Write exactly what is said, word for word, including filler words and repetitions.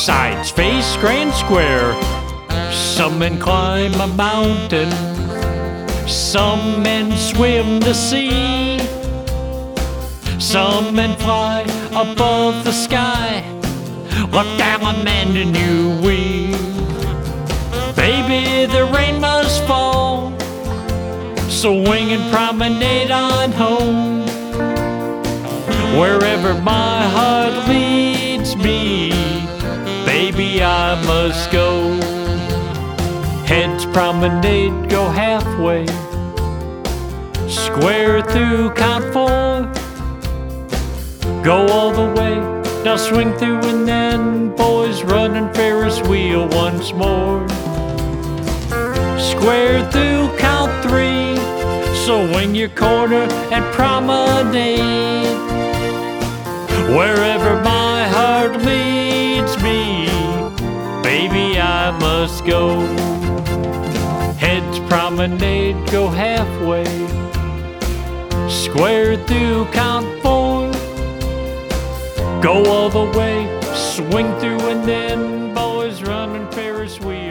Sides face grand square. Some men climb a mountain, some men swim the sea, some men fly above the sky. Look down on men and you weep. Baby, the rain must fall, so wing and promenade on home. Wherever my heart leads me, baby, I must go. Heads promenade, go halfway, square through, count four. Go all the way, now swing through, and then boys running Ferris wheel once more. Square through, count three, so wing your corner and promenade. Wherever my heart leads me, baby, I must go. Heads promenade, go halfway, square through, count four. Go all the way, swing through, and then boys running Ferris wheel.